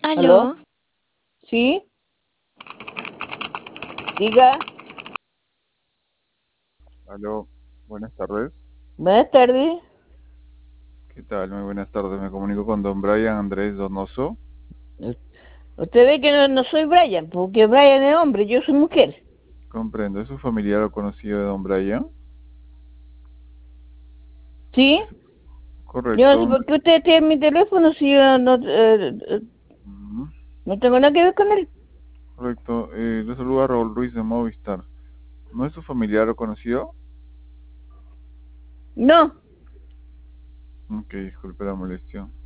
¿Aló? ¿Aló? ¿Sí? Diga. Aló, buenas tardes. Buenas tardes. ¿Qué tal? Muy buenas tardes. Me comunico con don Brian Andrés Donoso. Usted ve que no soy Brian, porque Brian es hombre, yo soy mujer. Comprendo. ¿Es su familiar o conocido de don Brian? ¿Sí? Yo no sé Correcto. por qué usted tiene mi teléfono si yo Mm, no tengo nada que ver con él. correcto. Le saluda Raúl Ruiz de Movistar. ¿No es su familiar o conocido? No. Ok, disculpe la molestia.